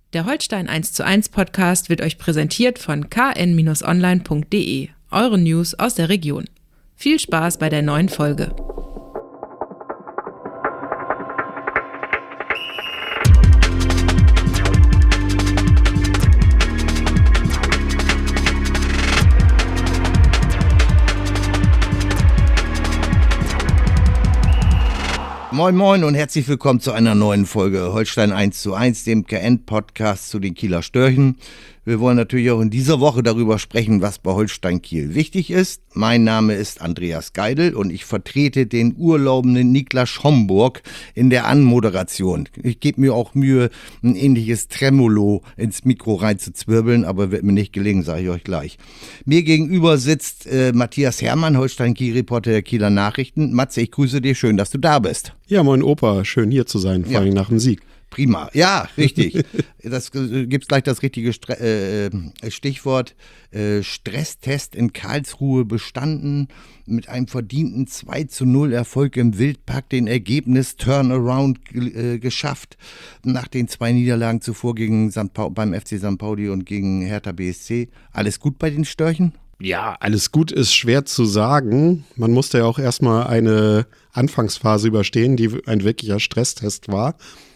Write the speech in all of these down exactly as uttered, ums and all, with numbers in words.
Der Holstein eins zu eins Podcast wird euch präsentiert von k n online punkt d e, eure News aus der Region. Viel Spaß bei der neuen Folge. Moin Moin und herzlich willkommen zu einer neuen Folge Holstein eins zu eins, dem K N-Podcast zu den Kieler Störchen. Wir wollen natürlich auch in dieser Woche darüber sprechen, was bei Holstein Kiel wichtig ist. Mein Name ist Andreas Geidel und ich vertrete den urlaubenden Niklas Homburg in der Anmoderation. Ich gebe mir auch Mühe, ein ähnliches Tremolo ins Mikro reinzuzwirbeln, aber wird mir nicht gelingen, sage ich euch gleich. Mir gegenüber sitzt äh, Matthias Herrmann, Holstein-Kiel-Reporter der Kieler Nachrichten. Matze, ich grüße dich, schön, dass du da bist. Ja, moin Opa, schön hier zu sein, vor Ja. allem nach dem Sieg. Prima, ja, richtig. Das äh, gibt's gleich das richtige Stre- äh, Stichwort. Äh, Stresstest in Karlsruhe bestanden, mit einem verdienten zwei zu null Erfolg im Wildpark, den Ergebnis Turnaround g- äh, geschafft. Nach den zwei Niederlagen zuvor gegen Sankt Paul, beim F C Sankt Pauli und gegen Hertha B S C. Alles gut bei den Störchen? Ja, alles gut ist schwer zu sagen. Man musste ja auch erstmal eine Anfangsphase überstehen, die ein wirklicher Stresstest war.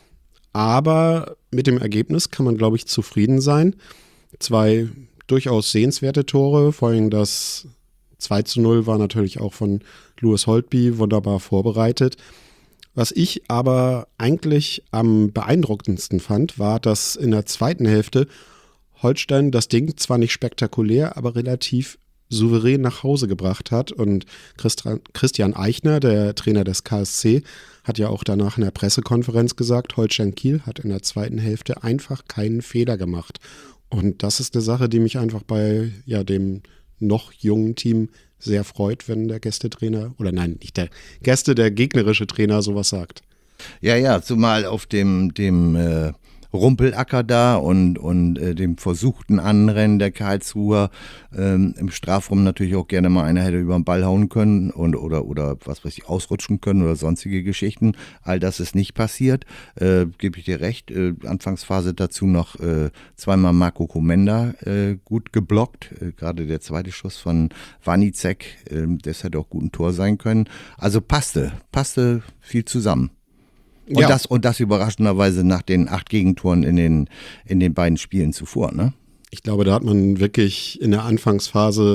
Aber mit dem Ergebnis kann man, glaube ich, zufrieden sein. Zwei durchaus sehenswerte Tore, vor allem das zwei zu null war natürlich auch von Louis Holtby wunderbar vorbereitet. Was ich aber eigentlich am beeindruckendsten fand, war, dass in der zweiten Hälfte Holstein das Ding zwar nicht spektakulär, aber relativ souverän nach Hause gebracht hat. Und Christian Eichner, der Trainer des K S C, hat ja auch danach in der Pressekonferenz gesagt, Holstein Kiel hat in der zweiten Hälfte einfach keinen Fehler gemacht. Und das ist eine Sache, die mich einfach bei ja, dem noch jungen Team sehr freut, wenn der Gästetrainer, oder nein, nicht der Gäste, der gegnerische Trainer sowas sagt. Ja, ja, zumal auf dem, dem äh, Rumpelacker da und, und äh, dem versuchten Anrennen der Karlsruher ähm, im Strafraum natürlich auch gerne mal einer hätte über den Ball hauen können und, oder, oder was weiß ich, ausrutschen können oder sonstige Geschichten. All das ist nicht passiert, äh, gebe ich dir recht. Äh, Anfangsphase dazu noch äh, zweimal Marco Komenda äh, gut geblockt, äh, gerade der zweite Schuss von Wanicek, äh, das hätte auch gut ein Tor sein können. Also passte, passte viel zusammen. Und, Ja. das, und das überraschenderweise nach den acht Gegentoren in den, in den beiden Spielen zuvor, ne? Ich glaube, da hat man wirklich in der Anfangsphase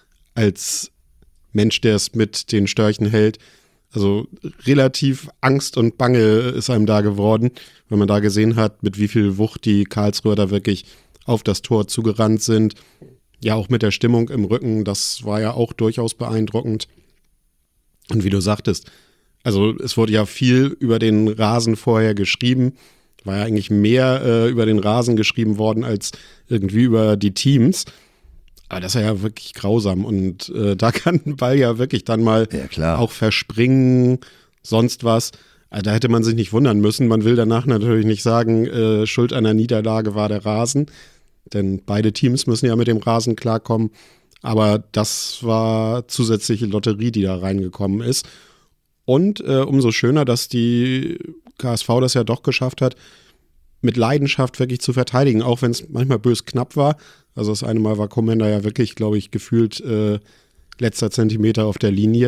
als Mensch, der es mit den Störchen hält, also relativ Angst und Bange ist einem da geworden, wenn man da gesehen hat, mit wie viel Wucht die Karlsruher da wirklich auf das Tor zugerannt sind. Ja, auch mit der Stimmung im Rücken, das war ja auch durchaus beeindruckend. Und wie du sagtest, also es wurde ja viel über den Rasen vorher geschrieben, war ja eigentlich mehr äh, über den Rasen geschrieben worden als irgendwie über die Teams. Aber das ist ja wirklich grausam und äh, da kann ein Ball ja wirklich dann mal Ja, klar. auch verspringen, sonst was. Also da hätte man sich nicht wundern müssen. Man will danach natürlich nicht sagen, äh, Schuld einer Niederlage war der Rasen, denn beide Teams müssen ja mit dem Rasen klarkommen. Aber das war zusätzliche Lotterie, die da reingekommen ist. Und äh, umso schöner, dass die K S V das ja doch geschafft hat, mit Leidenschaft wirklich zu verteidigen, auch wenn es manchmal bös knapp war. Also das eine Mal war Komenda ja wirklich, glaube ich, gefühlt äh, letzter Zentimeter auf der Linie.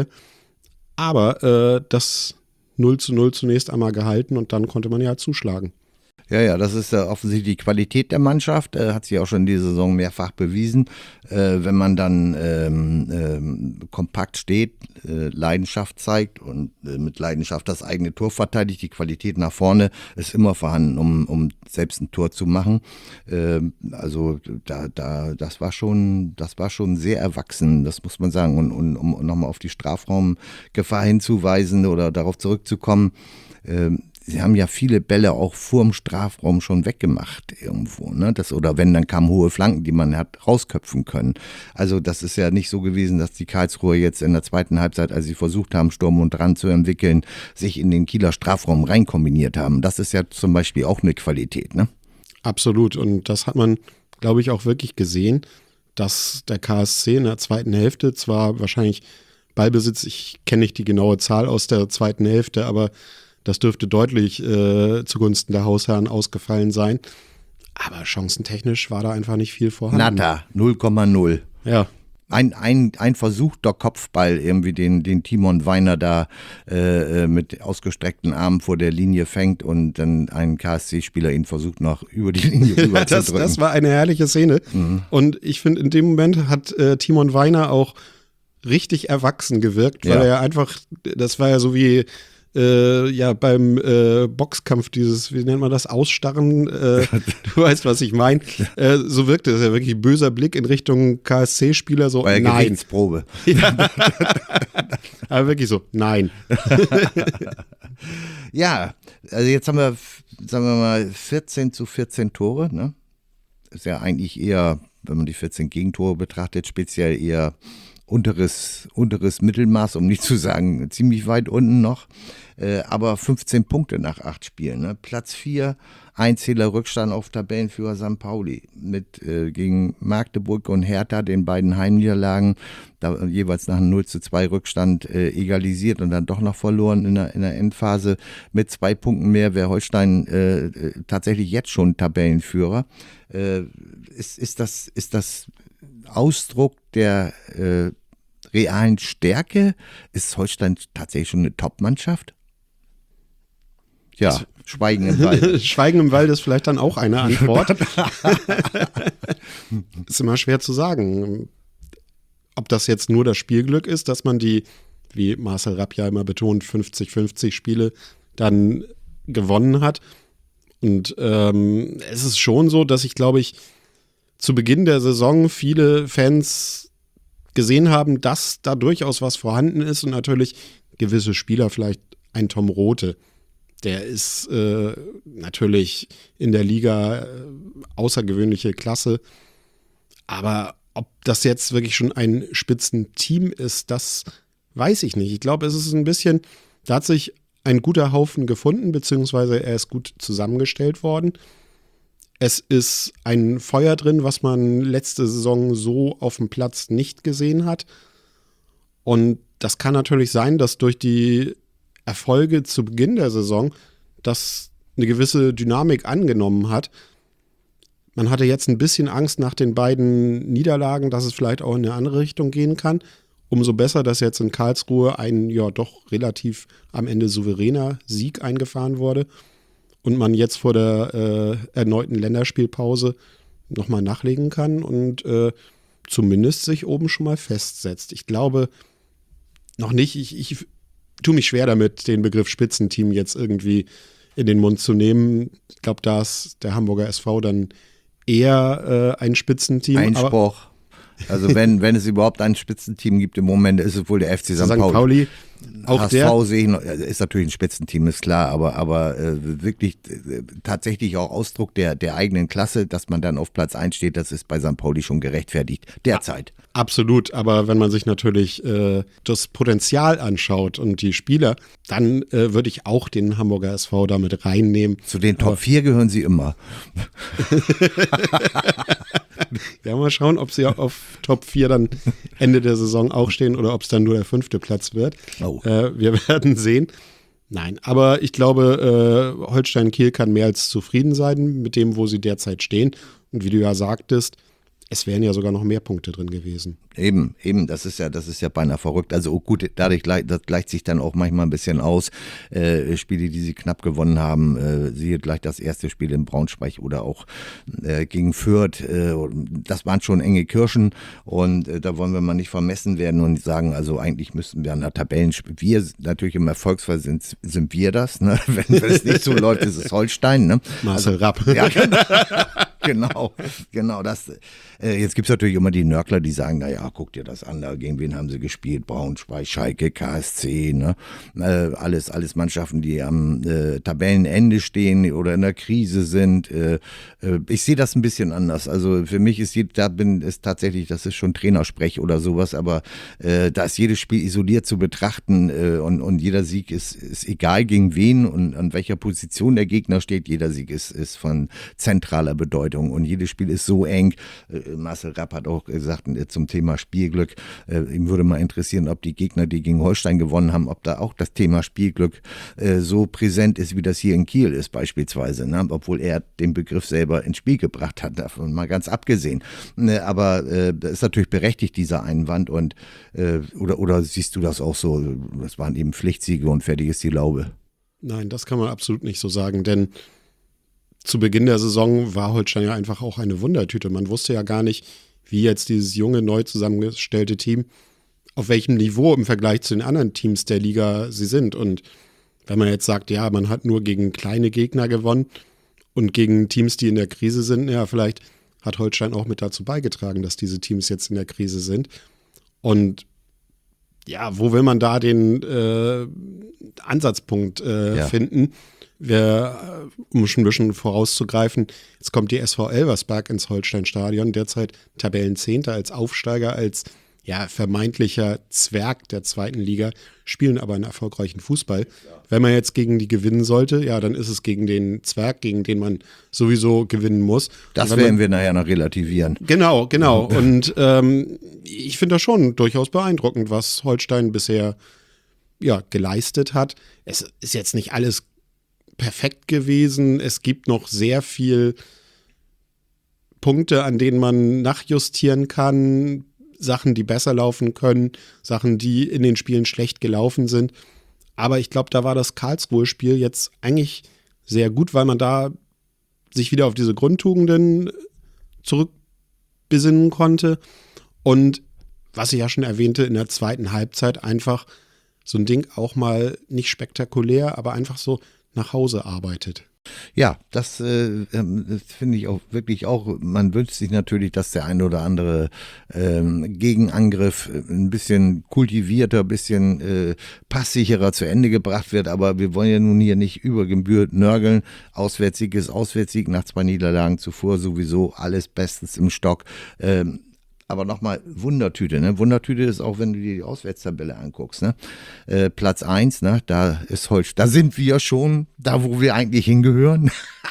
Aber äh, das null zu null zunächst einmal gehalten und dann konnte man ja zuschlagen. Ja, ja, das ist äh, offensichtlich die Qualität der Mannschaft, äh, hat sich auch schon in dieser Saison mehrfach bewiesen. Äh, wenn man dann ähm, ähm, kompakt steht, äh, Leidenschaft zeigt und äh, mit Leidenschaft das eigene Tor verteidigt, die Qualität nach vorne ist immer vorhanden, um, um selbst ein Tor zu machen. Äh, also da, da, das war schon, das war schon sehr erwachsen, das muss man sagen. Und, und um nochmal auf die Strafraumgefahr hinzuweisen oder darauf zurückzukommen, äh, Sie haben ja viele Bälle auch vorm Strafraum schon weggemacht irgendwo, ne? Das, oder wenn, dann kamen hohe Flanken, die man hat rausköpfen können. Also das ist ja nicht so gewesen, dass die Karlsruher jetzt in der zweiten Halbzeit, als sie versucht haben, Sturm und Drang zu entwickeln, sich in den Kieler Strafraum reinkombiniert haben. Das ist ja zum Beispiel auch eine Qualität, ne? Absolut. Und das hat man, glaube ich, auch wirklich gesehen, dass der K S C in der zweiten Hälfte zwar wahrscheinlich Ballbesitz, ich kenne nicht die genaue Zahl aus der zweiten Hälfte, aber das dürfte deutlich äh, zugunsten der Hausherren ausgefallen sein. Aber chancentechnisch war da einfach nicht viel vorhanden. Nada, null Komma null. Ja. Ein, ein, ein versuchter Kopfball, irgendwie den, den Timon Weiner da äh, mit ausgestreckten Armen vor der Linie fängt und dann ein K S C-Spieler ihn versucht noch über die Linie rüber das, zu drücken. Das war eine herrliche Szene. Mhm. Und ich finde, in dem Moment hat äh, Timon Weiner auch richtig erwachsen gewirkt, weil ja. er einfach, das war ja so wie Äh, ja, beim äh, Boxkampf, dieses, wie nennt man das, Ausstarren, äh, du weißt, was ich meine. Äh, so wirkte es ja wirklich, ein böser Blick in Richtung K S C-Spieler, so, Bei der nein. Gewichtsprobe. Ja. Aber wirklich so, nein. Ja, also jetzt haben wir, sagen wir mal, vierzehn zu vierzehn Tore, ne? Ist ja eigentlich eher, wenn man die vierzehn Gegentore betrachtet, speziell eher unteres, unteres Mittelmaß, um nicht zu sagen, ziemlich weit unten noch. Äh, aber fünfzehn Punkte nach acht Spielen. Ne? Platz vier, ein Zähler Rückstand auf Tabellenführer Sankt Pauli. Mit äh, gegen Magdeburg und Hertha, den beiden Heimniederlagen, da jeweils nach einem null zu zwei Rückstand äh, egalisiert und dann doch noch verloren in der, in der Endphase. Mit zwei Punkten mehr wäre Holstein äh, tatsächlich jetzt schon Tabellenführer. Äh, ist, ist das, ist das Ausdruck der äh, realen Stärke? Ist Holstein tatsächlich schon eine Top-Mannschaft? Ja, Schweigen im Wald. Schweigen im Wald ist vielleicht dann auch eine Antwort. Ist immer schwer zu sagen. Ob das jetzt nur das Spielglück ist, dass man die, wie Marcel Rapp ja immer betont, fünfzig fünfzig Spiele dann gewonnen hat. Und ähm, es ist schon so, dass ich, glaube ich, zu Beginn der Saison viele Fans gesehen haben, dass da durchaus was vorhanden ist und natürlich gewisse Spieler, vielleicht ein Tom Rothe, der ist äh, natürlich in der Liga äh, außergewöhnliche Klasse, aber ob das jetzt wirklich schon ein Spitzenteam ist, das weiß ich nicht. Ich glaube, es ist ein bisschen, da hat sich ein guter Haufen gefunden, beziehungsweise er ist gut zusammengestellt worden. Es ist ein Feuer drin, was man letzte Saison so auf dem Platz nicht gesehen hat. Und das kann natürlich sein, dass durch die Erfolge zu Beginn der Saison das eine gewisse Dynamik angenommen hat. Man hatte jetzt ein bisschen Angst nach den beiden Niederlagen, dass es vielleicht auch in eine andere Richtung gehen kann. Umso besser, dass jetzt in Karlsruhe ein ja doch relativ am Ende souveräner Sieg eingefahren wurde. Und man jetzt vor der äh, erneuten Länderspielpause nochmal nachlegen kann und äh, zumindest sich oben schon mal festsetzt. Ich glaube noch nicht, ich, ich tue mich schwer damit, den Begriff Spitzenteam jetzt irgendwie in den Mund zu nehmen. Ich glaube, da ist der Hamburger S V dann eher äh, ein Spitzenteam. Einspruch. Also wenn, wenn es überhaupt ein Spitzenteam gibt im Moment, ist es wohl der F C Sankt Pauli. Pauli. Auch H S V der sehe ich noch, ist natürlich ein Spitzenteam, ist klar, aber, aber äh, wirklich äh, tatsächlich auch Ausdruck der, der eigenen Klasse, dass man dann auf Platz eins steht, das ist bei Sankt Pauli schon gerechtfertigt, derzeit. Absolut, aber wenn man sich natürlich äh, das Potenzial anschaut und die Spieler, dann äh, würde ich auch den Hamburger S V damit reinnehmen. Zu den Top vier gehören sie immer. Ja, mal schauen, ob sie auf Top vier dann Ende der Saison auch stehen oder ob es dann nur der fünfte Platz wird. Oh. Äh, wir werden sehen. Nein, aber ich glaube, äh, Holstein-Kiel kann mehr als zufrieden sein mit dem, wo sie derzeit stehen. Und wie du ja sagtest, es wären ja sogar noch mehr Punkte drin gewesen. Eben, eben, das ist ja, das ist ja beinahe verrückt. Also oh gut, dadurch das gleicht sich dann auch manchmal ein bisschen aus. Äh, Spiele, die sie knapp gewonnen haben, äh, siehe gleich das erste Spiel in Braunschweig oder auch äh, gegen Fürth. Äh, das waren schon enge Kirschen und äh, da wollen wir mal nicht vermessen werden und sagen, also eigentlich müssten wir an der Tabellenspiel, wir natürlich im Erfolgsfall sind, sind wir das, ne? Wenn, wenn es nicht so läuft, ist es Holstein. Ne? Marcel also, Rapp. Ja, genau. Genau, genau das. Äh, jetzt gibt es natürlich immer die Nörgler, die sagen, naja, guck dir das an, da gegen wen haben sie gespielt? Braunschweig, Schalke, K S C, ne? Äh, alles, alles Mannschaften, die am äh, Tabellenende stehen oder in der Krise sind. Äh, äh, ich sehe das ein bisschen anders. Also für mich ist, die, da bin, ist tatsächlich, das ist schon Trainersprech oder sowas, aber äh, da ist jedes Spiel isoliert zu betrachten äh, und, und jeder Sieg ist, ist egal gegen wen und an welcher Position der Gegner steht, jeder Sieg ist, ist von zentraler Bedeutung. Vorbereitung und jedes Spiel ist so eng. Äh, Marcel Rapp hat auch gesagt äh, zum Thema Spielglück, äh, ihm würde mal interessieren, ob die Gegner, die gegen Holstein gewonnen haben, ob da auch das Thema Spielglück äh, so präsent ist, wie das hier in Kiel ist beispielsweise, ne? Obwohl er den Begriff selber ins Spiel gebracht hat, davon mal ganz abgesehen. Ne, aber äh, das ist natürlich berechtigt, dieser Einwand und äh, oder, oder siehst du das auch so, das waren eben Pflichtsiege und fertig ist die Laube? Nein, das kann man absolut nicht so sagen, denn zu Beginn der Saison war Holstein ja einfach auch eine Wundertüte. Man wusste ja gar nicht, wie jetzt dieses junge, neu zusammengestellte Team, auf welchem Niveau im Vergleich zu den anderen Teams der Liga sie sind. Und wenn man jetzt sagt, ja, man hat nur gegen kleine Gegner gewonnen und gegen Teams, die in der Krise sind, ja, vielleicht hat Holstein auch mit dazu beigetragen, dass diese Teams jetzt in der Krise sind. Und ja, wo will man da den äh, Ansatzpunkt äh, ja. finden? Wir, um schon ein bisschen vorauszugreifen, jetzt kommt die S V Elversberg ins Holstein-Stadion, derzeit Tabellenzehnter als Aufsteiger, als ja, vermeintlicher Zwerg der zweiten Liga, spielen aber einen erfolgreichen Fußball. Ja. Wenn man jetzt gegen die gewinnen sollte, ja, dann ist es gegen den Zwerg, gegen den man sowieso gewinnen muss. Das werden man, wir nachher noch relativieren. Genau, genau. Und ähm, ich finde das schon durchaus beeindruckend, was Holstein bisher ja, geleistet hat. Es ist jetzt nicht alles perfekt gewesen. Es gibt noch sehr viel Punkte, an denen man nachjustieren kann. Sachen, die besser laufen können, Sachen, die in den Spielen schlecht gelaufen sind. Aber ich glaube, da war das Karlsruhe-Spiel jetzt eigentlich sehr gut, weil man da sich wieder auf diese Grundtugenden zurückbesinnen konnte. Und was ich ja schon erwähnte, in der zweiten Halbzeit einfach so ein Ding auch mal nicht spektakulär, aber einfach so nach Hause arbeitet. Ja, das, äh, das finde ich auch wirklich auch, man wünscht sich natürlich, dass der ein oder andere ähm, Gegenangriff ein bisschen kultivierter, ein bisschen äh, passsicherer zu Ende gebracht wird, aber wir wollen ja nun hier nicht über Gebühr nörgeln. Auswärtssieg ist Auswärtssieg, nach zwei Niederlagen zuvor sowieso alles bestens im Stock. Ähm, Aber nochmal, Wundertüte, ne? Wundertüte ist auch, wenn du dir die Auswärtstabelle anguckst, ne? Äh, Platz eins, ne? Da ist Holstein, da sind wir schon, da wo wir eigentlich hingehören.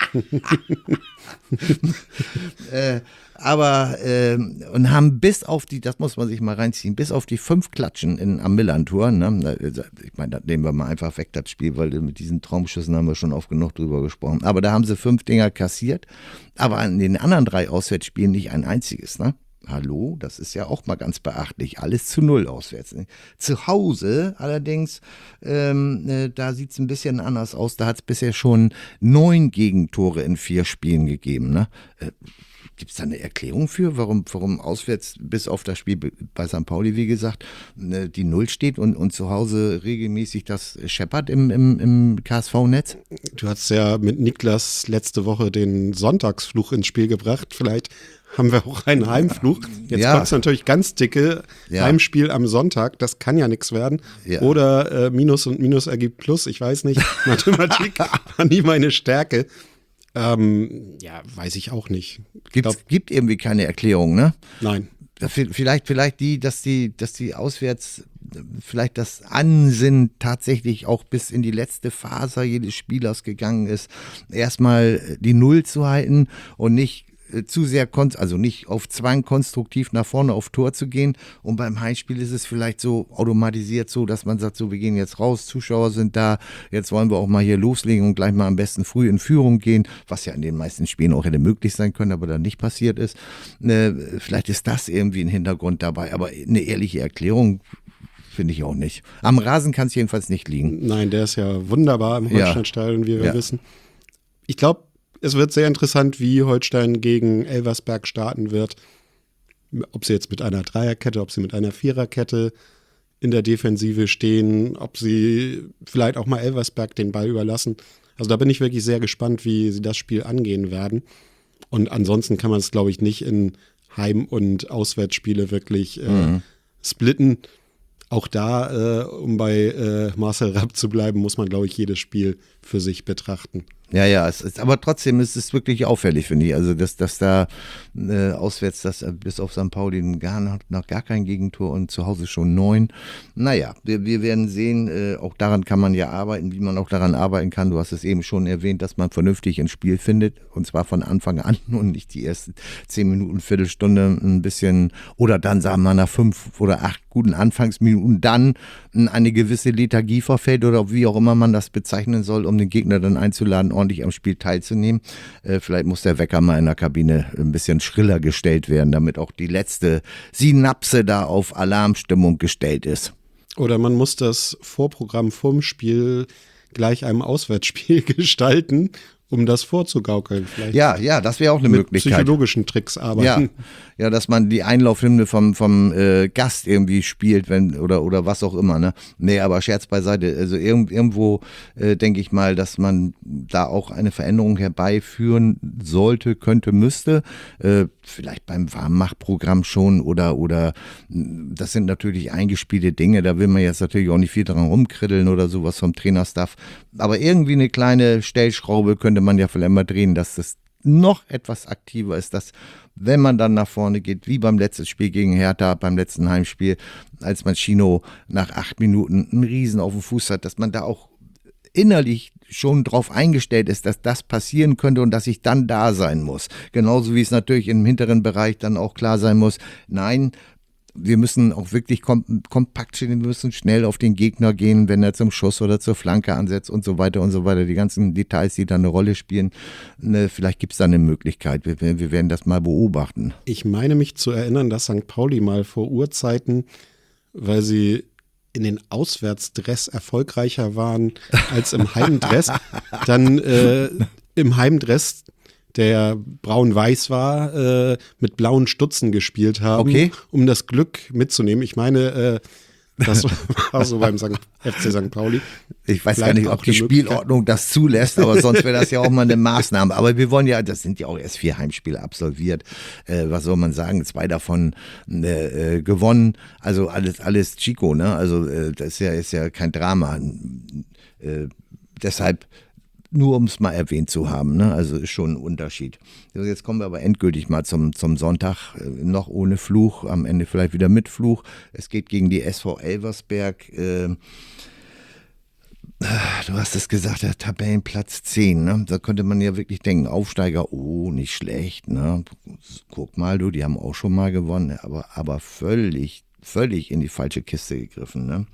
äh, aber, äh, und haben bis auf die, das muss man sich mal reinziehen, bis auf die fünf Klatschen in, am Millantor, ne? Ich meine, das nehmen wir mal einfach weg, das Spiel, weil mit diesen Traumschüssen haben wir schon oft genug drüber gesprochen. Aber da haben sie fünf Dinger kassiert, aber an den anderen drei Auswärtsspielen nicht ein einziges, ne? Hallo, das ist ja auch mal ganz beachtlich. Alles zu null auswärts. Ne? Zu Hause allerdings, ähm, äh, da sieht es ein bisschen anders aus. Da hat es bisher schon neun Gegentore in vier Spielen gegeben. Ne? Äh, Gibt es da eine Erklärung für, warum, warum auswärts bis auf das Spiel bei Sankt Pauli, wie gesagt, ne, die Null steht und, und zu Hause regelmäßig das scheppert im, im, im K S V-Netz? Du hast ja mit Niklas letzte Woche den Sonntagsfluch ins Spiel gebracht. Vielleicht haben wir auch einen Heimfluch. Jetzt ja. Kommt es natürlich ganz dicke ja. Heimspiel am Sonntag. Das kann ja nichts werden. Ja. Oder äh, Minus und Minus ergibt Plus. Ich weiß nicht. Mathematik war nie meine Stärke. Ähm, ja, weiß ich auch nicht. Es gibt irgendwie keine Erklärung, ne? Nein. Vielleicht, vielleicht die, dass die, dass die auswärts vielleicht das Ansinnen tatsächlich auch bis in die letzte Faser jedes Spielers gegangen ist, erstmal die Null zu halten und nicht zu sehr, also nicht auf Zwang konstruktiv nach vorne auf Tor zu gehen. Und beim Heimspiel ist es vielleicht so automatisiert so, dass man sagt, so, wir gehen jetzt raus, Zuschauer sind da, jetzt wollen wir auch mal hier loslegen und gleich mal am besten früh in Führung gehen, was ja in den meisten Spielen auch hätte möglich sein können, aber dann nicht passiert ist. Äh, vielleicht ist das irgendwie ein Hintergrund dabei, aber eine ehrliche Erklärung finde ich auch nicht. Am Rasen kann es jedenfalls nicht liegen. Nein, der ist ja wunderbar im Holsteinstadion, wie wir ja. wissen. Ich glaube, es wird sehr interessant, wie Holstein gegen Elversberg starten wird. Ob sie jetzt mit einer Dreierkette, ob sie mit einer Viererkette in der Defensive stehen, ob sie vielleicht auch mal Elversberg den Ball überlassen. Also da bin ich wirklich sehr gespannt, wie sie das Spiel angehen werden. Und ansonsten kann man es, glaube ich, nicht in Heim- und Auswärtsspiele wirklich äh, mhm. splitten. Auch da, äh, um bei äh, Marcel Rapp zu bleiben, muss man, glaube ich, jedes Spiel für sich betrachten. Ja, ja, es ist, aber trotzdem ist es wirklich auffällig, finde ich. Also, dass, dass da äh, auswärts, dass äh, bis auf Sankt Pauli gar noch, noch gar kein Gegentor und zu Hause schon neun. Naja, wir, wir werden sehen, äh, auch daran kann man ja arbeiten, wie man auch daran arbeiten kann. Du hast es eben schon erwähnt, dass man vernünftig ins Spiel findet und zwar von Anfang an und nicht die ersten zehn Minuten, Viertelstunde ein bisschen oder dann sagen wir nach fünf oder acht guten Anfangsminuten dann eine gewisse Lethargie verfällt oder wie auch immer man das bezeichnen soll, um den Gegner dann einzuladen, ordentlich am Spiel teilzunehmen. Äh, vielleicht muss der Wecker mal in der Kabine ein bisschen schriller gestellt werden, damit auch die letzte Synapse da auf Alarmstimmung gestellt ist. Oder man muss das Vorprogramm vorm Spiel gleich einem Auswärtsspiel gestalten, um das vorzugaukeln. Vielleicht ja, ja, das wäre auch eine mit Möglichkeit. Psychologischen Tricks arbeiten. Ja, ja, dass man die Einlaufhymne vom, vom äh, Gast irgendwie spielt, wenn oder oder was auch immer. Ne? Nee, aber Scherz beiseite. Also irg- irgendwo äh, denke ich mal, dass man da auch eine Veränderung herbeiführen sollte, könnte, müsste. Äh, vielleicht beim Warmmachprogramm schon oder oder das sind natürlich eingespielte Dinge. Da will man jetzt natürlich auch nicht viel dran rumkriddeln oder sowas vom Trainerstaff. Aber irgendwie eine kleine Stellschraube könnte man ja vielleicht mal drehen, dass das noch etwas aktiver ist, dass wenn man dann nach vorne geht, wie beim letzten Spiel gegen Hertha, beim letzten Heimspiel, als Mancino nach acht Minuten einen Riesen auf dem Fuß hat, dass man da auch innerlich schon drauf eingestellt ist, dass das passieren könnte und dass ich dann da sein muss. Genauso wie es natürlich im hinteren Bereich dann auch klar sein muss, nein, wir müssen auch wirklich kom- kompakt stehen, wir müssen schnell auf den Gegner gehen, wenn er zum Schuss oder zur Flanke ansetzt und so weiter und so weiter. Die ganzen Details, die da eine Rolle spielen, ne, vielleicht gibt es da eine Möglichkeit. Wir, wir werden das mal beobachten. Ich meine mich zu erinnern, dass Sankt Pauli mal vor Urzeiten, weil sie in den Auswärtsdress erfolgreicher waren als im Heimdress, dann äh, im Heimdress, der braun-weiß war, äh, mit blauen Stutzen gespielt haben, okay, um das Glück mitzunehmen. Ich meine, äh, das war so beim Sankt F C Sankt Pauli. Ich weiß Vielleicht gar nicht, ob die Spielordnung das zulässt, aber sonst wäre das ja auch mal eine Maßnahme. Aber wir wollen ja, das sind ja auch erst vier Heimspiele absolviert. Äh, was soll man sagen? Zwei davon äh, gewonnen. Also alles, alles Chico, ne? Also äh, das ist ja, ist ja kein Drama. Äh, deshalb nur um es mal erwähnt zu haben, ne? Also ist schon ein Unterschied. Also jetzt kommen wir aber endgültig mal zum, zum Sonntag, äh, noch ohne Fluch, am Ende vielleicht wieder mit Fluch. Es geht gegen die S V Elversberg. Äh, du hast es gesagt, der Tabellenplatz zehn, ne? Da könnte man ja wirklich denken, Aufsteiger, oh, nicht schlecht, ne? Guck mal, du, die haben auch schon mal gewonnen, aber, aber völlig, völlig in die falsche Kiste gegriffen, ne?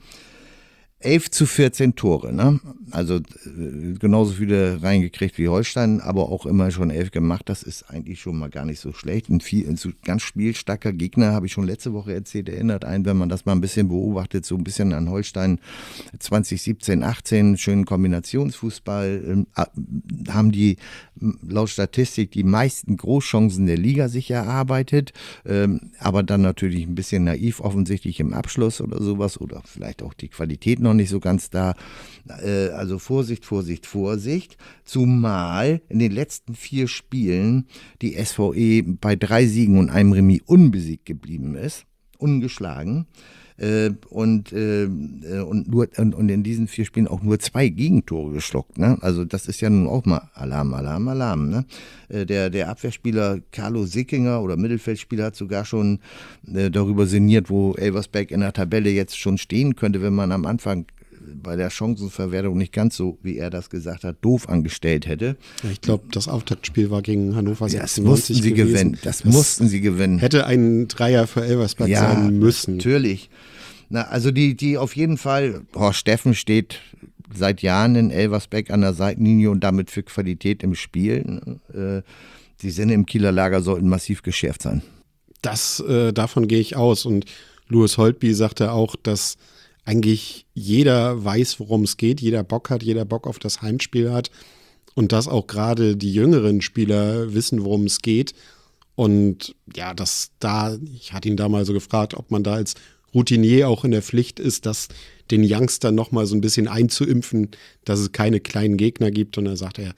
elf zu vierzehn Tore, ne? Also äh, genauso viele reingekriegt wie Holstein, aber auch immer schon elf gemacht. Das ist eigentlich schon mal gar nicht so schlecht. Ein, viel, ein ganz spielstarker Gegner, habe ich schon letzte Woche erzählt, erinnert einen, wenn man das mal ein bisschen beobachtet, so ein bisschen an Holstein zwanzig siebzehn, achtzehn, schönen Kombinationsfußball, äh, haben die laut Statistik die meisten Großchancen der Liga sich erarbeitet, äh, aber dann natürlich ein bisschen naiv offensichtlich im Abschluss oder sowas oder vielleicht auch die Qualität noch nicht so ganz da. Äh, also Vorsicht, Vorsicht, Vorsicht. Zumal in den letzten vier Spielen die S V E bei drei Siegen und einem Remis unbesiegt geblieben ist, ungeschlagen. Äh, und, äh, und, nur, und, und in diesen vier Spielen auch nur zwei Gegentore geschluckt. Ne? Also das ist ja nun auch mal Alarm, Alarm, Alarm. Ne? Äh, der, der Abwehrspieler Carlo Sickinger oder Mittelfeldspieler hat sogar schon äh, darüber sinniert, wo Elversberg in der Tabelle jetzt schon stehen könnte, wenn man am Anfang bei der Chancenverwertung nicht ganz so, wie er das gesagt hat, doof angestellt hätte. Ja, ich glaube, das Auftaktspiel war gegen Hannover ja, das sechsundneunzig mussten sie gewesen. gewinnen. Das, das mussten sie gewinnen. Hätte ein Dreier für Elversberg ja, sein müssen. Natürlich. Na, also die, die auf jeden Fall, Horst Steffen steht seit Jahren in Elversberg an der Seitenlinie und damit für Qualität im Spiel. Äh, die Sinne im Kieler Lager sollten massiv geschärft sein. Das, äh, davon gehe ich aus. Und Louis Holtby sagte auch, dass eigentlich jeder weiß, worum es geht, jeder Bock hat, jeder Bock auf das Heimspiel hat und dass auch gerade die jüngeren Spieler wissen, worum es geht. Und ja, dass da, ich hatte ihn da mal so gefragt, ob man da als Routinier auch in der Pflicht ist, das den Youngstern nochmal so ein bisschen einzuimpfen, dass es keine kleinen Gegner gibt. Und dann sagt er,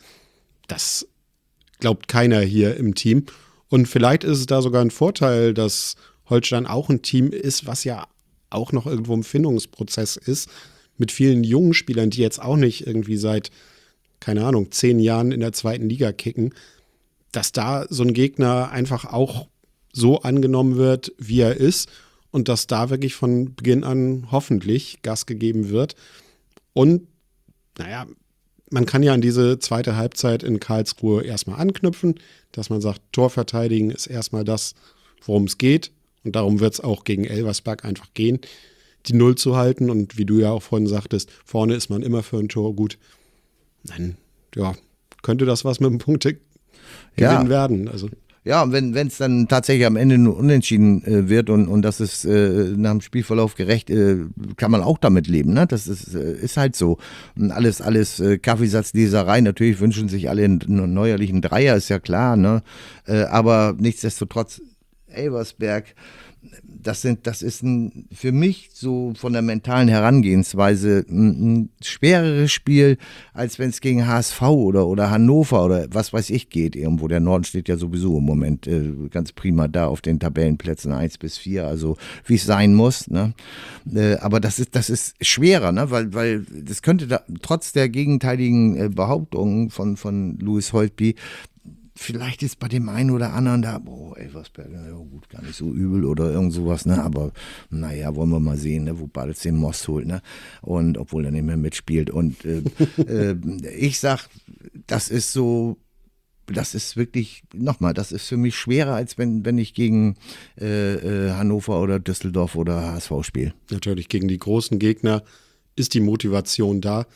das glaubt keiner hier im Team. Und vielleicht ist es da sogar ein Vorteil, dass Holstein auch ein Team ist, was ja auch noch irgendwo im Findungsprozess ist, mit vielen jungen Spielern, die jetzt auch nicht irgendwie seit, keine Ahnung, zehn Jahren in der zweiten Liga kicken, dass da so ein Gegner einfach auch so angenommen wird, wie er ist und dass da wirklich von Beginn an hoffentlich Gas gegeben wird. Und naja, man kann ja an diese zweite Halbzeit in Karlsruhe erstmal anknüpfen, dass man sagt, Torverteidigen ist erstmal das, worum es geht. Und darum wird es auch gegen Elversberg einfach gehen, die Null zu halten. Und wie du ja auch vorhin sagtest, vorne ist man immer für ein Tor gut. Dann, ja, könnte das was mit dem Punktegewinn Ja. werden. Also Ja, und wenn es dann tatsächlich am Ende nur unentschieden äh, wird und, und das ist äh, nach dem Spielverlauf gerecht, äh, kann man auch damit leben. Ne? Das ist, äh, ist halt so. Und alles, alles äh, Kaffeesatzleserei. Natürlich wünschen sich alle einen, einen neuerlichen Dreier, ist ja klar. Ne? Äh, aber nichtsdestotrotz, Elversberg, das sind, das ist ein, für mich so von der mentalen Herangehensweise ein, ein schwereres Spiel, als wenn es gegen H S V oder, oder Hannover oder was weiß ich geht irgendwo. Der Norden steht ja sowieso im Moment äh, ganz prima da auf den Tabellenplätzen eins bis vier, also wie es sein muss. Ne? Äh, aber das ist, das ist schwerer, ne? weil, weil das könnte da, trotz der gegenteiligen äh, Behauptungen von, von Louis Holtby, vielleicht ist bei dem einen oder anderen da, boah, Elversberg, ja gut, gar nicht so übel oder irgend sowas, ne, aber naja, wollen wir mal sehen, ne, wo Badels den Most holt, ne, und obwohl er nicht mehr mitspielt und äh, äh, ich sag, das ist so, das ist wirklich, nochmal, das ist für mich schwerer, als wenn, wenn ich gegen äh, äh, Hannover oder Düsseldorf oder H S V spiele. natürlich gegen die großen Gegner ist die Motivation da.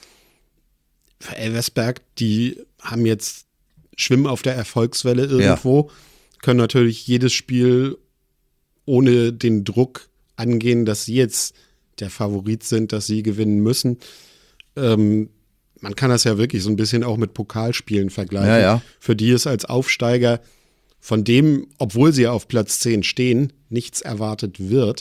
Für Elversberg, die haben jetzt schwimmen auf der Erfolgswelle irgendwo, ja. Können natürlich jedes Spiel ohne den Druck angehen, dass sie jetzt der Favorit sind, dass sie gewinnen müssen. Ähm, man kann das ja wirklich so ein bisschen auch mit Pokalspielen vergleichen. Ja, ja. Für die ist als Aufsteiger, von dem, obwohl sie auf Platz zehn stehen, nichts erwartet wird,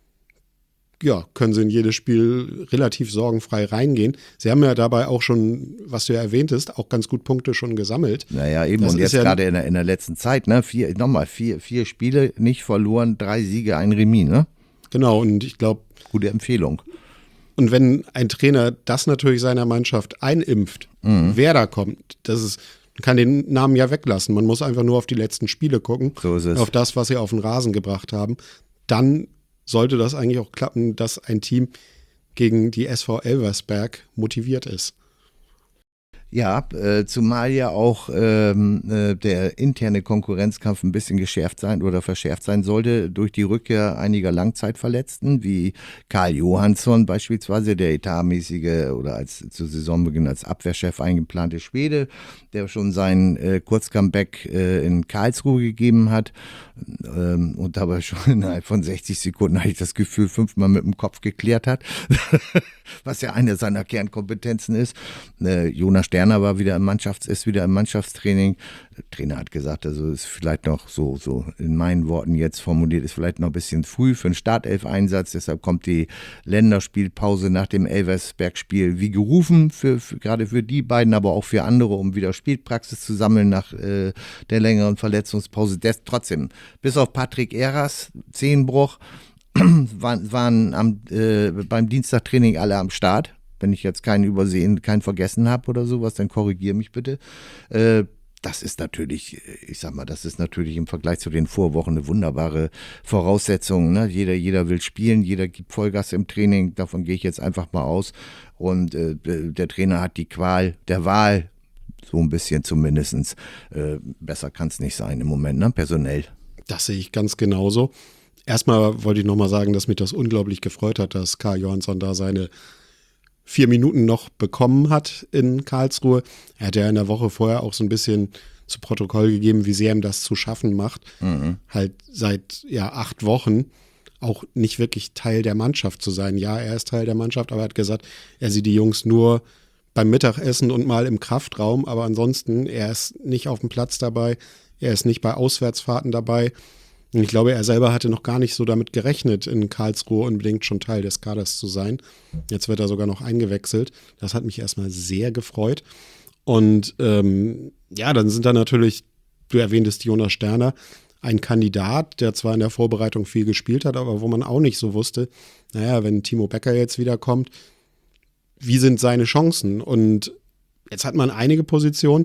ja, können sie in jedes Spiel relativ sorgenfrei reingehen. Sie haben ja dabei auch schon, was du ja erwähntest, auch ganz gut Punkte schon gesammelt. Naja, eben. Das und jetzt ja gerade in der, in der letzten Zeit, ne? Vier, nochmal, vier, vier Spiele nicht verloren, drei Siege, ein Remis, ne? Genau, und ich glaube. Gute Empfehlung. Und wenn ein Trainer das natürlich seiner Mannschaft einimpft, mhm. wer da kommt, das ist, man kann den Namen ja weglassen. Man muss einfach nur auf die letzten Spiele gucken, so ist es. Auf das, was sie auf den Rasen gebracht haben. Dann sollte das eigentlich auch klappen, dass ein Team gegen die S V Elversberg motiviert ist. Ja, äh, zumal ja auch ähm, äh, der interne Konkurrenzkampf ein bisschen geschärft sein oder verschärft sein sollte durch die Rückkehr einiger Langzeitverletzten, wie Karl Johansson beispielsweise, der etatmäßige oder als zu Saisonbeginn als Abwehrchef eingeplante Schwede, der schon sein äh, Kurzcomeback äh, in Karlsruhe gegeben hat ähm, und dabei schon innerhalb von sechzig Sekunden, hatte ich das Gefühl, fünfmal mit dem Kopf geklärt hat, was ja eine seiner Kernkompetenzen ist. Äh, Jonas Sterner war wieder im Mannschafts-, ist wieder im Mannschaftstraining. Der Trainer hat gesagt, also ist vielleicht noch so, so in meinen Worten jetzt formuliert, ist vielleicht noch ein bisschen früh für einen Startelf-Einsatz. Deshalb kommt die Länderspielpause nach dem Elversberg-Spiel wie gerufen, für, für, gerade für die beiden, aber auch für andere, um wieder Spielpraxis zu sammeln nach äh, der längeren Verletzungspause. Des, trotzdem, bis auf Patrick Eras, Zehenbruch, waren, waren am, äh, beim Dienstagtraining alle am Start. Wenn ich jetzt keinen übersehen, keinen vergessen habe oder sowas, dann korrigiere mich bitte. Äh, das ist natürlich, ich sag mal, das ist natürlich im Vergleich zu den Vorwochen eine wunderbare Voraussetzung. Ne? Jeder, jeder will spielen, jeder gibt Vollgas im Training, davon gehe ich jetzt einfach mal aus. Und äh, der Trainer hat die Qual der Wahl, so ein bisschen zumindest. Äh, besser kann es nicht sein im Moment, ne? Personell. Das sehe ich ganz genauso. Erstmal wollte ich nochmal sagen, dass mich das unglaublich gefreut hat, dass Karl Johansson da seine vier Minuten noch bekommen hat in Karlsruhe. Er hat ja in der Woche vorher auch so ein bisschen zu Protokoll gegeben, wie sehr ihm das zu schaffen macht. Mhm. Halt seit ja acht Wochen auch nicht wirklich Teil der Mannschaft zu sein. Ja, er ist Teil der Mannschaft, aber er hat gesagt, er sieht die Jungs nur beim Mittagessen und mal im Kraftraum, aber ansonsten, er ist nicht auf dem Platz dabei, er ist nicht bei Auswärtsfahrten dabei. Und ich glaube, er selber hatte noch gar nicht so damit gerechnet, in Karlsruhe unbedingt schon Teil des Kaders zu sein. Jetzt wird er sogar noch eingewechselt. Das hat mich erstmal sehr gefreut. Und ähm, ja, dann sind da natürlich, du erwähntest Jonas Sterner, ein Kandidat, der zwar in der Vorbereitung viel gespielt hat, aber wo man auch nicht so wusste, naja, wenn Timo Becker jetzt wiederkommt, wie sind seine Chancen? Und jetzt hat man einige Positionen,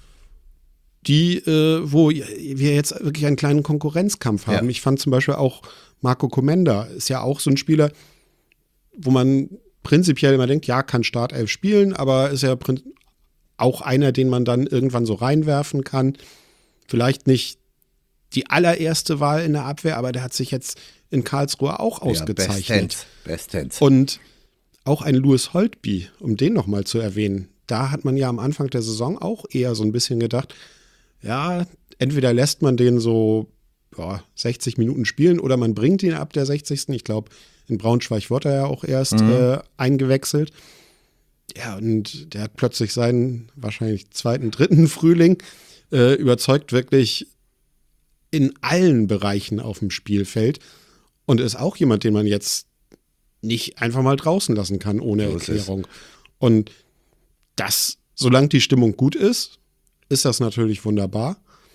die, äh, wo wir jetzt wirklich einen kleinen Konkurrenzkampf haben. Ja. Ich fand zum Beispiel auch Marco Komenda ist ja auch so ein Spieler, wo man prinzipiell immer denkt, ja, kann Startelf spielen, aber ist ja auch einer, den man dann irgendwann so reinwerfen kann. Vielleicht nicht die allererste Wahl in der Abwehr, aber der hat sich jetzt in Karlsruhe auch ausgezeichnet. Ja, bestens, bestens. Und auch ein Louis Holtby, um den nochmal zu erwähnen, da hat man ja am Anfang der Saison auch eher so ein bisschen gedacht, ja, entweder lässt man den so ja, sechzig Minuten spielen oder man bringt ihn ab der sechzigsten Ich glaube, in Braunschweig wurde er ja auch erst mhm. äh, eingewechselt. Ja, und der hat plötzlich seinen wahrscheinlich zweiten, dritten Frühling äh, überzeugt wirklich in allen Bereichen auf dem Spielfeld und ist auch jemand, den man jetzt nicht einfach mal draußen lassen kann ohne so Erklärung. Und das, solange die Stimmung gut ist, ist das natürlich wunderbar.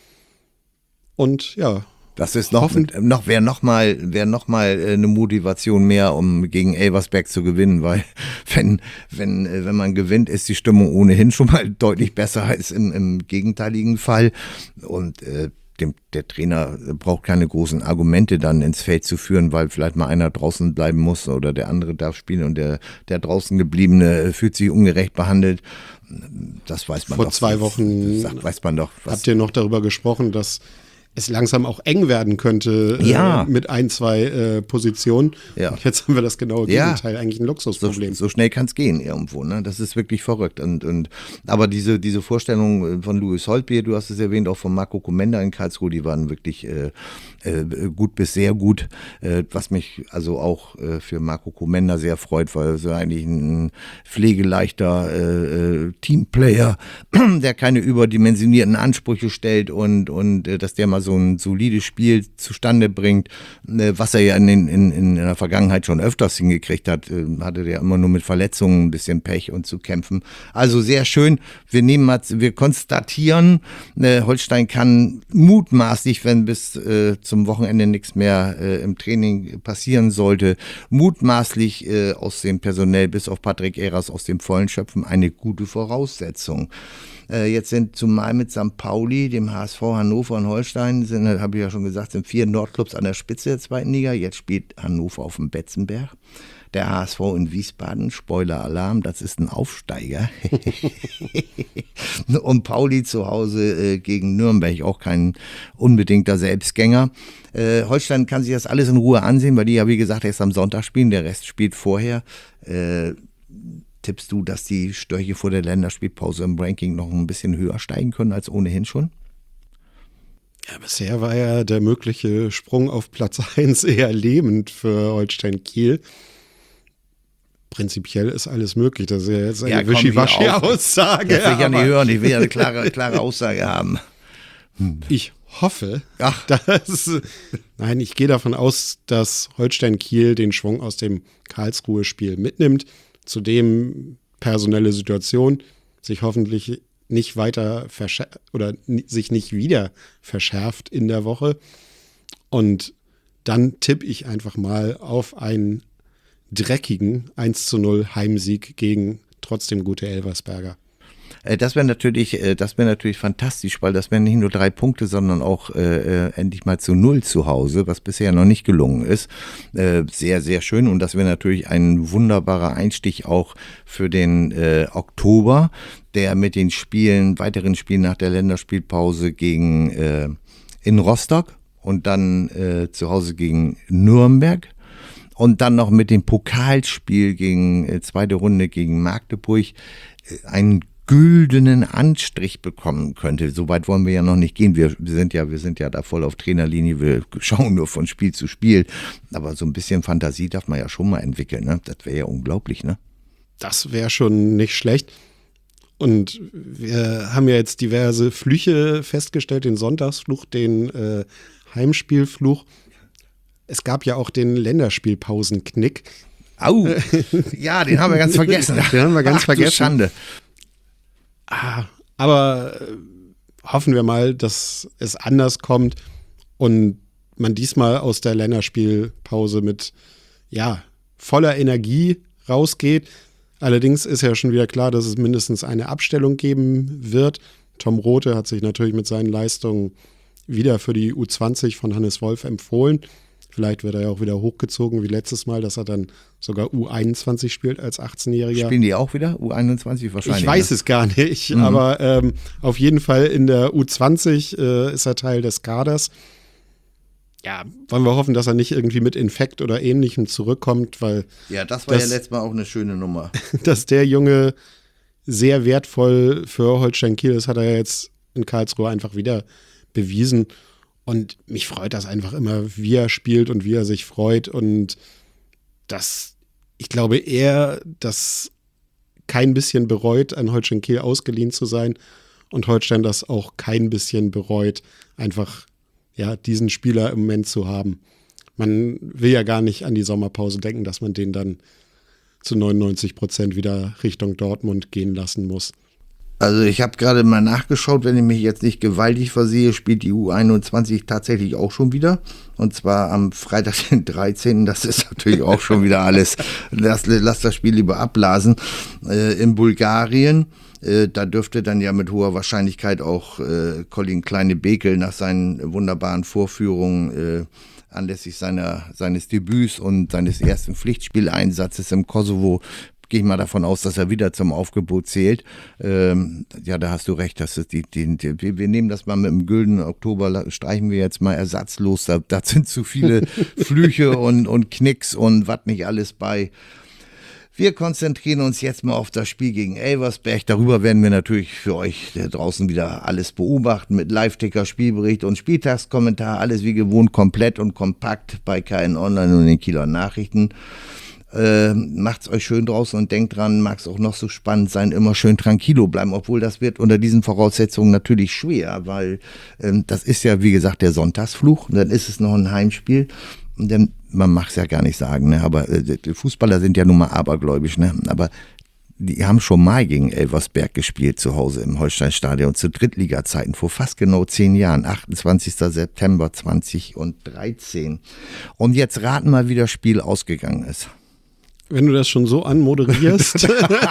Und ja, das ist noch, noch wäre noch mal, wäre noch mal eine Motivation mehr, um gegen Elversberg zu gewinnen, weil wenn, wenn, wenn man gewinnt, ist die Stimmung ohnehin schon mal deutlich besser als im, im gegenteiligen Fall. Und äh, dem, der Trainer braucht keine großen Argumente dann ins Feld zu führen, weil vielleicht mal einer draußen bleiben muss oder der andere darf spielen und der, der draußen gebliebene fühlt sich ungerecht behandelt. Das weiß man Vor doch. Vor zwei Wochen das weiß man doch. Was habt ihr noch darüber gesprochen, dass es langsam auch eng werden könnte ja. äh, mit ein, zwei äh, Positionen. Ja. Und jetzt haben wir das genaue Gegenteil, ja. eigentlich ein Luxusproblem. So, so schnell kann es gehen irgendwo, ne? Das ist wirklich verrückt. Und, und, aber diese, diese Vorstellung von Louis Holtby, du hast es erwähnt, auch von Marco Komenda in Karlsruhe, die waren wirklich äh, äh, gut bis sehr gut. Äh, was mich also auch äh, für Marco Komenda sehr freut, weil er eigentlich ein pflegeleichter äh, Teamplayer, der keine überdimensionierten Ansprüche stellt und, und äh, dass der mal so ein solides Spiel zustande bringt, was er ja in, in, in der Vergangenheit schon öfters hingekriegt hat, hatte der immer nur mit Verletzungen ein bisschen Pech und zu kämpfen. Also sehr schön. Wir nehmen mal, wir konstatieren, Holstein kann mutmaßlich, wenn bis äh, zum Wochenende nichts mehr äh, im Training passieren sollte, mutmaßlich äh, aus dem Personell bis auf Patrick Eras aus dem Vollen schöpfen, eine gute Voraussetzung. Jetzt sind zumal mit Sankt Pauli, dem H S V, Hannover und Holstein, sind, habe ich ja schon gesagt, sind vier Nordclubs an der Spitze der zweiten Liga. Jetzt spielt Hannover auf dem Betzenberg. Der H S V in Wiesbaden, Spoiler-Alarm, das ist ein Aufsteiger. Und Pauli zu Hause äh, gegen Nürnberg, auch kein unbedingter Selbstgänger. Äh, Holstein kann sich das alles in Ruhe ansehen, weil die ja, wie gesagt, erst am Sonntag spielen, der Rest spielt vorher. Äh, Tippst du, dass die Störche vor der Länderspielpause im Ranking noch ein bisschen höher steigen können als ohnehin schon? Ja, bisher war ja der mögliche Sprung auf Platz eins eher lähmend für Holstein Kiel. Prinzipiell ist alles möglich. Das ist ja jetzt eine ja, Wischiwaschi-Aussage. Das will ich ja nicht hören. Ich will ja eine klare, klare Aussage haben. Ich hoffe, Ach. dass. Nein, ich gehe davon aus, dass Holstein Kiel den Schwung aus dem Karlsruhe-Spiel mitnimmt. Zudem personelle Situation sich hoffentlich nicht weiter verschärft oder sich nicht wieder verschärft in der Woche. Und dann tippe ich einfach mal auf einen dreckigen eins zu null Heimsieg gegen trotzdem gute Elversberger. Das wäre natürlich, das wäre natürlich fantastisch, weil das wären nicht nur drei Punkte, sondern auch äh, endlich mal zu null zu Hause, was bisher noch nicht gelungen ist. Äh, sehr, sehr schön und das wäre natürlich ein wunderbarer Einstieg auch für den äh, Oktober, der mit den Spielen, weiteren Spielen nach der Länderspielpause gegen äh, in Rostock und dann äh, zu Hause gegen Nürnberg. Und dann noch mit dem Pokalspiel gegen äh, zweite Runde gegen Magdeburg äh, einen güldenen Anstrich bekommen könnte. So weit wollen wir ja noch nicht gehen. Wir, wir sind ja, wir sind ja da voll auf Trainerlinie. Wir schauen nur von Spiel zu Spiel. Aber so ein bisschen Fantasie darf man ja schon mal entwickeln. Ne? Das wäre ja unglaublich, ne? Das wäre schon nicht schlecht. Und wir haben ja jetzt diverse Flüche festgestellt, den Sonntagsfluch, den äh, Heimspielfluch. Es gab ja auch den Länderspielpausenknick. Au, ja, den haben wir ganz vergessen. Den haben wir ganz Ach, vergessen. Du Schande. Ah, aber äh, hoffen wir mal, dass es anders kommt und man diesmal aus der Länderspielpause mit ja, voller Energie rausgeht. Allerdings ist ja schon wieder klar, dass es mindestens eine Abstellung geben wird. Tom Rothe hat sich natürlich mit seinen Leistungen wieder für die U zwanzig von Hannes Wolf empfohlen. Vielleicht wird er ja auch wieder hochgezogen wie letztes Mal, dass er dann sogar U einundzwanzig spielt als achtzehnjähriger. Spielen die auch wieder? U einundzwanzig wahrscheinlich? Ich weiß ne? es gar nicht, mhm. aber ähm, auf jeden Fall in der U zwanzig äh, ist er Teil des Kaders. Ja, wollen wir hoffen, dass er nicht irgendwie mit Infekt oder Ähnlichem zurückkommt, weil ja, das war das, ja letztes Mal auch eine schöne Nummer. Dass der Junge sehr wertvoll für Holstein Kiel ist, hat er ja jetzt in Karlsruhe einfach wieder bewiesen. Und mich freut das einfach immer, wie er spielt und wie er sich freut. Und dass, ich glaube, er das kein bisschen bereut, an Holstein Kiel ausgeliehen zu sein. Und Holstein das auch kein bisschen bereut, einfach ja, diesen Spieler im Moment zu haben. Man will ja gar nicht an die Sommerpause denken, dass man den dann zu neunundneunzig Prozent wieder Richtung Dortmund gehen lassen muss. Also ich habe gerade mal nachgeschaut, wenn ich mich jetzt nicht gewaltig versehe, spielt die U einundzwanzig tatsächlich auch schon wieder. Und zwar am Freitag, den dreizehnten Das ist natürlich auch schon wieder alles. Lass, lass das Spiel lieber abblasen. Äh, in Bulgarien, äh, da dürfte dann ja mit hoher Wahrscheinlichkeit auch äh, Colin Kleine-Bekel nach seinen wunderbaren Vorführungen äh, anlässlich seiner, seines Debüts und seines ersten Pflichtspieleinsatzes im Kosovo, gehe ich mal davon aus, dass er wieder zum Aufgebot zählt. Ähm, ja, da hast du recht. Das ist die, die, die, wir nehmen das mal mit dem Güldenen Oktober, streichen wir jetzt mal ersatzlos. Da, da sind zu viele Flüche und, und Knicks und was nicht alles bei. Wir konzentrieren uns jetzt mal auf das Spiel gegen Elversberg. Darüber werden wir natürlich für euch da draußen wieder alles beobachten mit Live-Ticker, Spielbericht und Spieltagskommentar. Alles wie gewohnt komplett und kompakt bei K N Online und den Kieler Nachrichten. Äh, macht's euch schön draußen und denkt dran, mag es auch noch so spannend sein, immer schön tranquilo bleiben, obwohl das wird unter diesen Voraussetzungen natürlich schwer, weil ähm, das ist ja, wie gesagt, der Sonntagsfluch und dann ist es noch ein Heimspiel und dann, man mag es ja gar nicht sagen, ne? Aber äh, die Fußballer sind ja nun mal abergläubisch, ne? Aber die haben schon mal gegen Elversberg gespielt zu Hause im Holsteinstadion zu Drittliga-Zeiten vor fast genau zehn Jahren, achtundzwanzigster September zweitausenddreizehn. Und jetzt raten mal, wie das Spiel ausgegangen ist. Wenn du das schon so anmoderierst,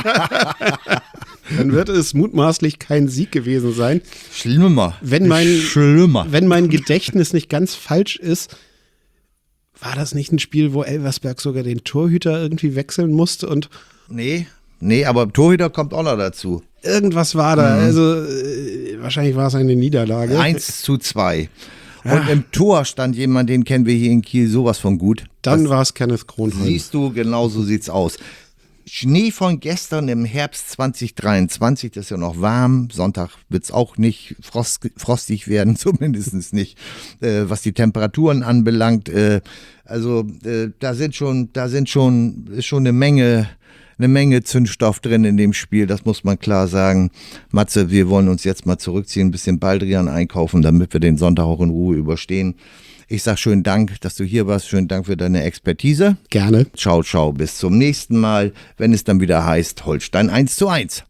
dann wird es mutmaßlich kein Sieg gewesen sein. Schlimmer. Wenn mein, Schlimmer. Wenn mein Gedächtnis nicht ganz falsch ist, war das nicht ein Spiel, wo Elversberg sogar den Torhüter irgendwie wechseln musste und Nee, nee, aber Torhüter kommt auch noch dazu. Irgendwas war da. Mhm. Also äh, wahrscheinlich war es eine Niederlage. eins zu zwei. Und im Tor stand jemand, den kennen wir hier in Kiel sowas von gut. Dann war es Kenneth Kronholm. Siehst du, genau so sieht's aus. Schnee von gestern im Herbst zwanzig dreiundzwanzig, das ist ja noch warm. Sonntag wird's auch nicht frost, frostig werden, zumindest nicht, äh, was die Temperaturen anbelangt. Äh, also äh, da sind schon, da sind schon, ist schon eine Menge eine Menge Zündstoff drin in dem Spiel, das muss man klar sagen. Matze, wir wollen uns jetzt mal zurückziehen, ein bisschen Baldrian einkaufen, damit wir den Sonntag auch in Ruhe überstehen. Ich sag schönen Dank, dass du hier warst, schönen Dank für deine Expertise. Gerne. Ciao, ciao, bis zum nächsten Mal, wenn es dann wieder heißt Holstein eins zu eins.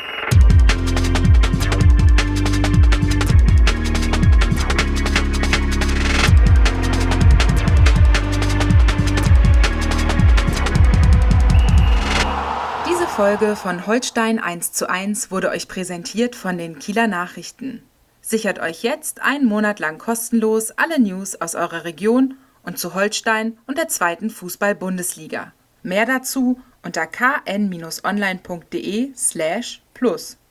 Folge von Holstein eins zu eins wurde euch präsentiert von den Kieler Nachrichten. Sichert euch jetzt einen Monat lang kostenlos alle News aus eurer Region und zu Holstein und der zweiten Fußball-Bundesliga. Mehr dazu unter k n Bindestrich online punkt de slash plus.